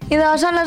I doncs són les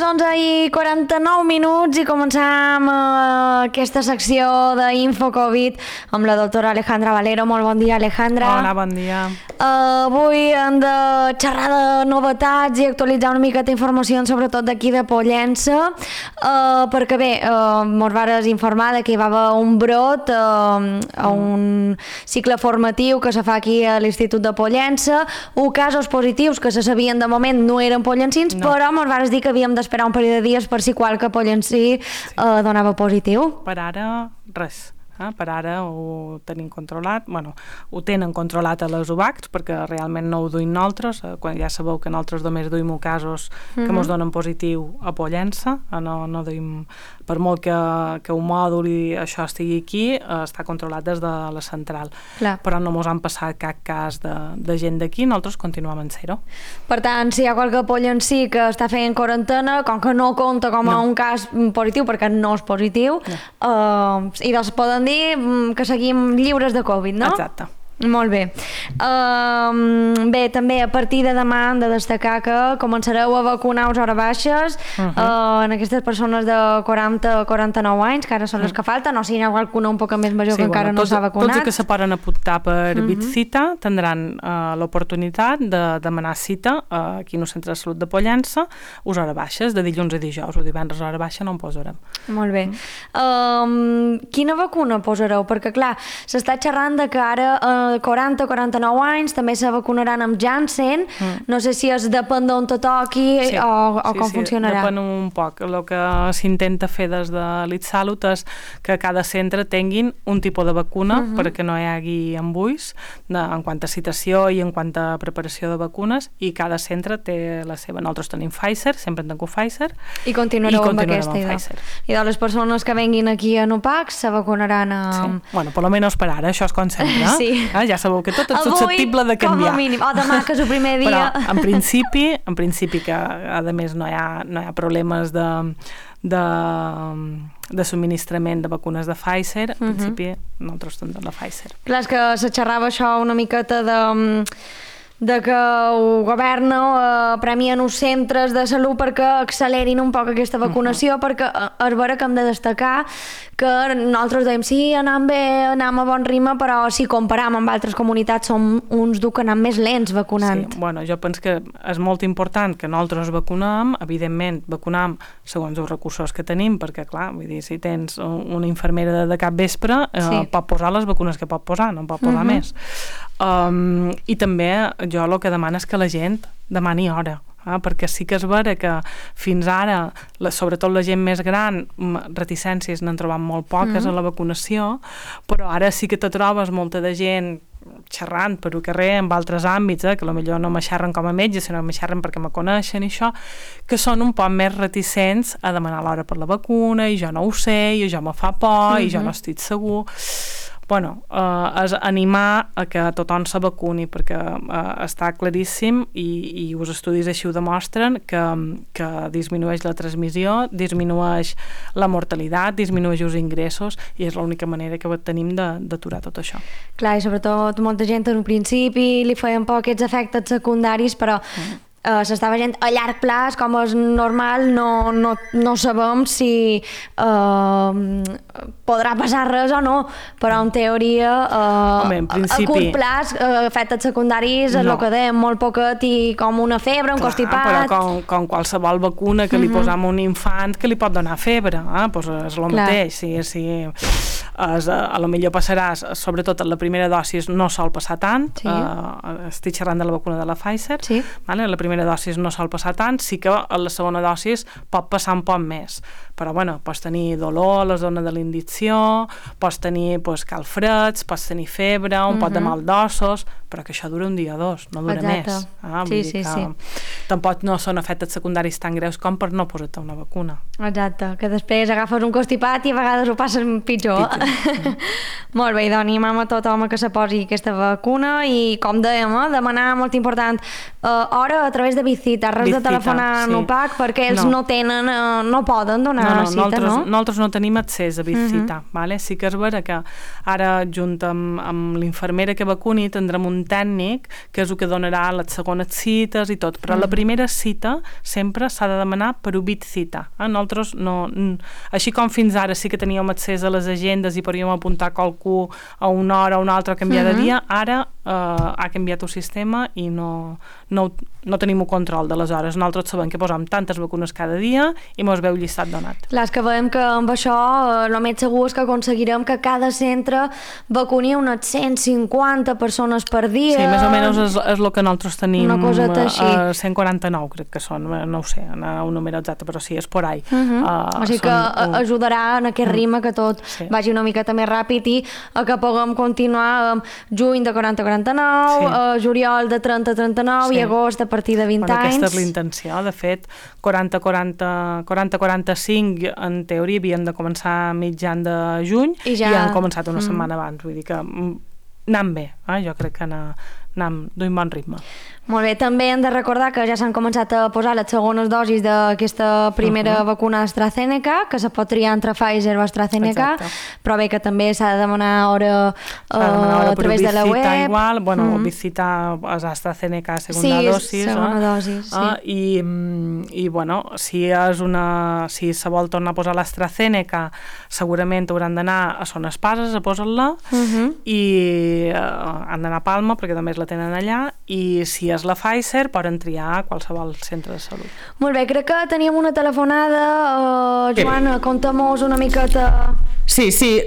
11:49 i començam aquesta secció d'Info Covid amb la doctora Alejandra Valero. Molt bon dia, Alejandra. Hola, bon dia. Avui hem de xerrar de novetats i actualitzar una miqueta informació, sobretot d'aquí de Pollença, perquè bé, mos vares informar que hi va haver un brot a un cicle formatiu que se fa aquí a l'Institut de Pollença, casos positius que se sabien de moment no eren pollencins, però mos vares dir que havíem d'esperar un període de dies per si qualque pollencí donava positiu. Per ara, res. Per ara ho tenim controlat, ho tenen controlat a les UBACs perquè realment no ho duim nosaltres, quan ja sabeu que nosaltres només duim casos que ens donen positiu a Pollença, no duim, per molt que un mòdul i això estigui aquí, està controlat des de la central. Clar. Però no ens han passat cap cas de gent d'aquí, nosaltres continuem en zero. Per tant, si hi ha qualque pollencí que està fent quarantena, com que no compta com a un cas positiu perquè no és positiu, i doncs poden dir que seguim lliures de Covid, no? Exacte. Molt bé. Bé, també a partir de demà hem de destacar que començareu a vacunar a hores baixes en aquestes persones de 40-49 anys, que ara són les que falten, o si hi ha qualcuna un poc més major que encara no s'ha vacunat. Tots els que se poden apuntar per BitCita tindran l'oportunitat de demanar cita aquí en el Centre de Salut de Pollença a hores baixes, de dilluns a dijous, o divendres a hora baixa no en posarem. Molt bé. Quina vacuna posareu? Perquè clar, s'està xerrant de que ara 40-49 anys també se vacunaran amb Janssen. No sé si es depèn d'on te toqui o com funcionarà. Depèn un poc. El que s'intenta fer des de l'ItSalut és que cada centre tinguin un tipus de vacuna perquè no hi hagi embulls en quant a citació i en quant a preparació de vacunes, i cada centre té la seva. Nosaltres tenim Pfizer, sempre en tenim Pfizer. I continuareu amb aquesta idea. I de les persones que venguin aquí a Nupac se vacunaran amb... Sí. Bueno, per almenys per ara, això és com sempre. Sí. Ja sabeu que tot és susceptible de canviar. Com a mínim, o demà que és el primer dia. Però en principi que a més no hi ha problemes de subministrament de vacunes de Pfizer, en principi nosaltres tenim la Pfizer. Clar, és que se xerrava això una miqueta de que el govern premia els centres de salut perquè accelerin un poc aquesta vacunació, perquè és vera que hem de destacar que nosaltres dèiem sí, anem bé, anem a bon ritme, però si comparam amb altres comunitats som uns que anem més lents vacunant. Sí, jo penso que és molt important que nosaltres vacunem, evidentment vacunem segons els recursos que tenim, perquè clar, vull dir, si tens una infermera de cap vespre, pot posar les vacunes que pot posar, no en pot posar més. I també jo el que demano és que la gent demani hora, perquè sí que és vera que fins ara, sobretot la gent més gran, reticències n'han trobat molt poques a la vacunació, però ara sí que te trobes molta de gent xerrant per el carrer en altres àmbits, que potser no me xerren com a metge, sinó que me xerren perquè me coneixen i això, que són un poc més reticents a demanar l'hora per la vacuna, i jo no ho sé, i jo me fa por, i jo no estic segur. És animar a que tothom se vacuni, perquè està claríssim i els estudis així ho demostren que disminueix la transmissió, disminueix la mortalitat, disminueix els ingressos, i és l'única manera que tenim d'aturar tot això. Clar, i sobretot molta gent en un principi li feien por aquests efectes secundaris, però s'està veient a llarg plaç, com és normal, no sabem si podrà passar res o no, però en teoria a curt plaç efectes secundaris és el que dèiem, molt poquet, i com una febre, un constipat. Però com qualsevol vacuna que li posam a un infant que li pot donar febre, és el mateix. A lo millor passaràs, sobretot en la primera dosi no sol passar tant, estic xerrant de la vacuna de la Pfizer, la primera dosi no sol passar tant, sí que a la segona dosi pot passar un poc més, però pots tenir dolor a la zona de l'indició, pots tenir calfreds, pots tenir febre, un pot de mal d'ossos, però que això dura un dia o dos, no dura més. Sí. Tampoc no són efectes secundaris tan greus com per no posar-te una vacuna. Exacte, que després agafes un constipat i a vegades ho passen pitjor. Molt bé, doncs animem a tothom que se posi aquesta vacuna, i com dèiem, demanar, molt important, hora a través de BitCita, res de telefonar a Nupac, perquè ells no tenen, no poden donar cita, no? Nosaltres no tenim accés a BitCita, sí que és vera que ara, junt amb l'infermera que vacuni, tindrem un tècnic que és el que donarà les segones cites i tot, però la primera primera cita sempre s'ha de demanar per Ubit Cita. Nosaltres no... Així com fins ara sí que teníem accés a les agendes i podíem apuntar qualcú a una hora o una altra a canviar de dia, ara ha canviat el sistema i no tenim un control de les hores. Nosaltres sabem que posem tantes vacunes cada dia i mos veu llistat donat. Clar, és que veiem que amb això el més segur és que aconseguirem que cada centre vacuni unes 150 persones per dia. Sí, més o menys és el que nosaltres tenim. Una coseta així. 149 crec que són, no ho sé, un número exacte, però sí, és por ahí. O sigui que ajudarà en aquest ritme que tot vagi una miqueta més ràpid i que puguem continuar juny de 40-49, juliol de 30-39 i agost a partir de 20 anys. Aquesta és la intenció. De fet, 40-45 en teoria havien de començar mitjan de juny i han començat una setmana abans. Vull dir que anant bé. Jo crec que anant d'un bon ritme. Molt bé, també hem de recordar que ja s'han començat a posar les segones dosis d'aquesta primera vacuna AstraZeneca, que se pot triar entre Pfizer o AstraZeneca, però bé que també s'ha de demanar hora a través de la web. Igual, bueno, visitar AstraZeneca segona dosis. Segona dosis, sí. I bueno, si se vol tornar a posar l'AstraZeneca, segurament hauran d'anar a Son Espases a posar-la i han d'anar a Palma, perquè també la tenen allà, i si és la Pfizer poden triar a qualsevol centre de salut. Molt bé, crec que teníem una telefonada. Joana, conta-mos una miqueta. Sí,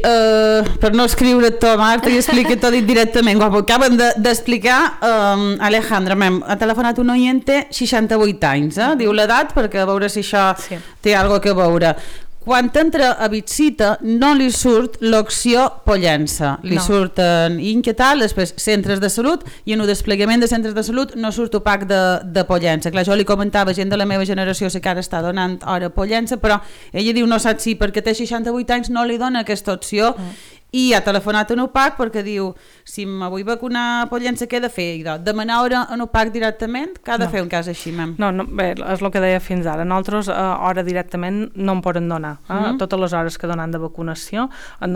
per no escriure-te, Marta, i explicar-t'ho directament. Com acaben d'explicar, Alejandra, ha telefonat un oiente 68 anys, diu l'edat, perquè a veure si això té alguna cosa a veure. Quan entra a Bitsita no li surt l'opció Pollença, li surten inquietal, després centres de salut, i en el desplegament de centres de salut no surt opac de Pollença. Clar, jo li comentava, gent de la meva generació sé que ara està donant hora a Pollença, però ella diu no sap si perquè té 68 anys no li dona aquesta opció, i ha telefonat a UPAC perquè diu, si me vull vacunar a Pollença, què he de fer? Demanar hora a UPAC directament? Què ha de fer un cas així, mem? No, bé, és el que deia fins ara. Nosaltres hora directament no en poden donar. Totes les hores que donen de vacunació,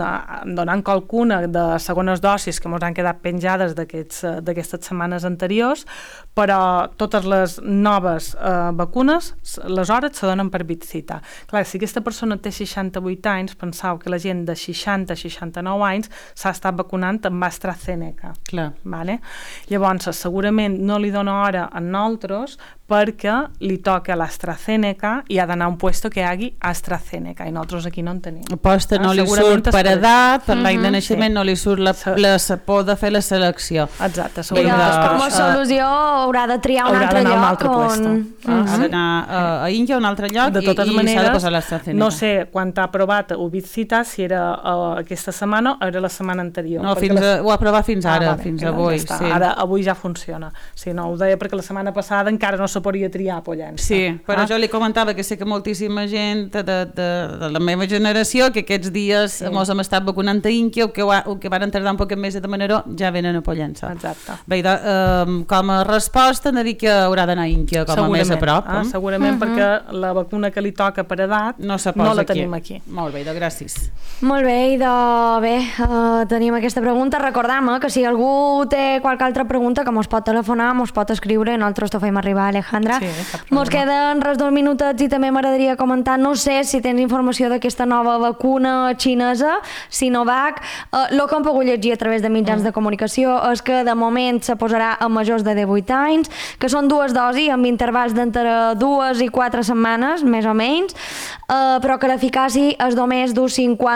donant qualcuna de segones dosis que ens han quedat penjades d'aquestes setmanes anteriors, però totes les noves vacunes, les hores se donen per Bitsita. Clar, si aquesta persona té 68 anys, penseu que la gent de 60-69 anys s'ha estat vacunant amb AstraZeneca. Clar. Vale? Llavors, segurament no li dona hora a nosaltres perquè li toca l'AstraZeneca i ha d'anar a un puesto que hi hagi AstraZeneca, i nosaltres aquí no en tenim. Aposta no li surt per edat, per l'any de naixement no li surt la por de fer la selecció. Exacte. Com a solució haurà de triar un altre lloc ha d'anar a Índia, a un altre lloc, i s'ha de posar l'AstraZeneca. No sé quan t'ha aprovat Ubicita, si era aquesta setmana o era la setmana anterior. No, ho ha aprovat fins ara, fins avui. Ara, avui ja funciona. Sí, no, ho deia perquè la setmana passada encara no se podria triar Pollença. Sí, però jo li comentava que sé que moltíssima gent de la meva generació que aquests dies ens hem estat vacunant a Índia o que van tardar un poc més de manera ja venen a Pollença. Exacte. Bé, com a resposta hem de dir que haurà d'anar a Índia com a més a prop. Segurament perquè la vacuna que li toca per edat no la tenim aquí. Molt bé, gràcies. Molt bé, tenim aquesta pregunta. Recordem que si algú té qualque altra pregunta que mos pot telefonar, mos pot escriure i nosaltres t'ho fem arribar, Alejandra. Mos queden res 2 minutets i també m'agradaria comentar, no sé si tens informació d'aquesta nova vacuna xinesa, Sinovac. El que hem pogut llegir a través de mitjans de comunicació és que de moment se posarà a majors de 18 anys, que són 2 dosis amb intervals d'entre 2 i 4 setmanes, més o menys, però que l'eficàcia és només d'un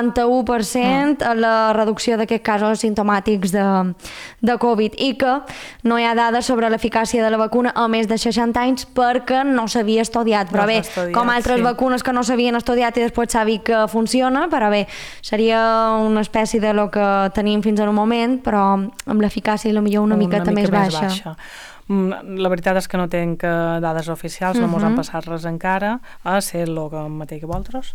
51% a la reducció d'aquests casos simptomàtics de Covid, i que no hi ha dades sobre l'eficàcia de la vacuna a més de 60 anys perquè no s'havia estudiat, però bé, com altres vacunes que no s'havien estudiat i després s'ha vist que funciona, però bé, seria una espècie de lo que tenim fins al moment, però amb l'eficàcia potser una miqueta més baixa. La veritat és que no tenc dades oficials, no mos han passat res encara, a ser el mateix que vosaltres,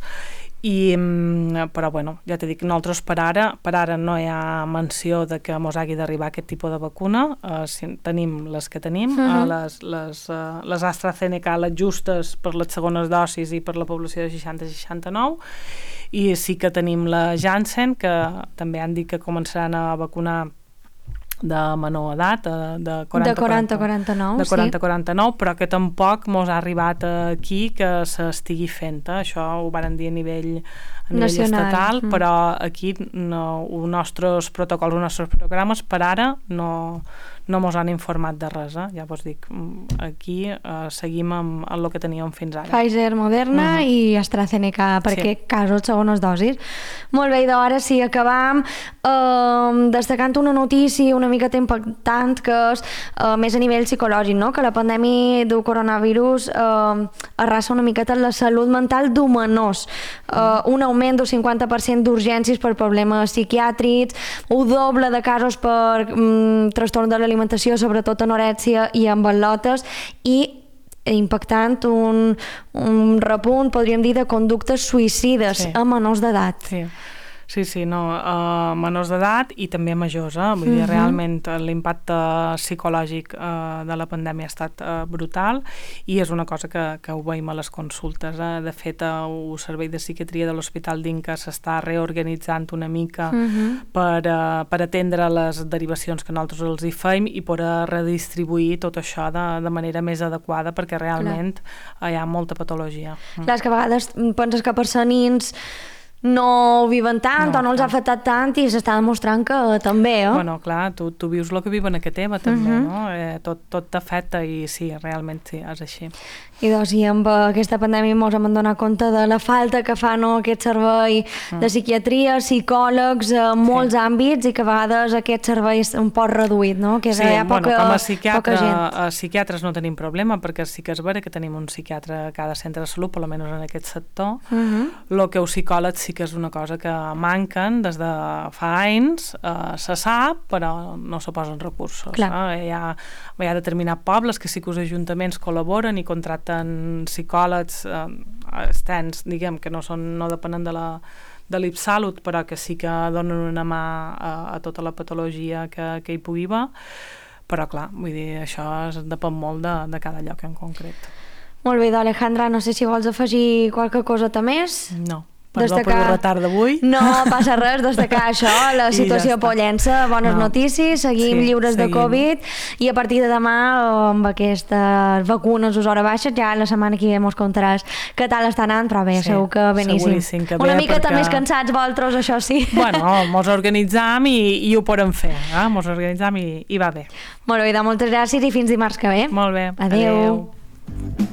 però bueno, ja t'he dit, nosaltres per ara no hi ha menció de que mos hagi d'arribar aquest tipus de vacuna. Tenim les que tenim, les AstraZeneca, les justes per les segones dosis i per la població de 60-69, i sí que tenim la Janssen, que també han dit que començaran a vacunar de menor edat, de 40-49, de 40-49, però que tampoc mos ha arribat aquí que s'estigui fent. Això ho varen dir a nivell estatal, però aquí els nostres protocols, els nostres programes, per ara no mos han informat de res. Ja vos dic, aquí seguim amb el que teníem fins ara. Pfizer, Moderna i AstraZeneca, perquè casos segones dosis. Molt bé, i d'ara sí, acabam destacant una notícia una mica impactant, que és més a nivell psicològic, no? Que la pandèmia del coronavirus arrasa una miqueta la salut mental d'humanors. Un augment del 50% d'urgències per problemes psiquiàtrics, un doble de casos per trastorn de l'alimentació, sobretot anorèxia i amb al·lotes, i impactant un repunt, podríem dir, de conductes suïcides a menors d'edat. Sí, menors d'edat i també majors. Vull dir, realment l'impacte psicològic de la pandèmia ha estat brutal i és una cosa que ho veiem a les consultes. De fet, el servei de psiquiatria de l'Hospital d'Inca s'està reorganitzant una mica per atendre les derivacions que nosaltres els hi fem i per redistribuir tot això de manera més adequada, perquè realment hi ha molta patologia. Clar, és que a vegades penses que per ser nins no viven tant o no els ha afectat tant i s'està demostrant que també, Bueno, clar, tu vius el que viuen a casa teva també, no? Tot t'afecta i sí, realment sí, és així. I doncs, i amb aquesta pandèmia ens hem donat compte de la falta que fa aquest servei de psiquiatria, psicòlegs, en molts àmbits, i que a vegades aquest servei és un poc reduït, no? Que hi ha poca gent. A psiquiatres no tenim problema, perquè sí que és vera que tenim un psiquiatre a cada centre de salut, almenys en aquest sector. El que els psicòlegs sí que és una cosa que manquen des de fa anys, se sap, però no se posen recursos. Hi ha determinats pobles que sí que els ajuntaments col·laboren i contracten psicòlegs externs, diguem, que no depenen de l'IPSalut, però que sí que donen una mà a tota la patologia que hi pugui haver, però clar, vull dir, això depèn molt de cada lloc en concret. Molt bé, Alejandra, no sé si vols afegir qualque coseta més? No. Perdó per el retard d'avui. No passa res, destacar això, la situació a Pollença, bones notícies, seguim lliures de Covid, i a partir de demà, amb aquestes vacunes us hora baixes, ja la setmana que ve mos contaràs què tal està anant, però bé, segur que beníssim. Una miqueta més cansats vosaltres, això sí. Bueno, mos organitzam i ho podem fer, mos organitzam i va bé. Molt bé, moltes gràcies i fins dimarts que ve. Molt bé. Adéu.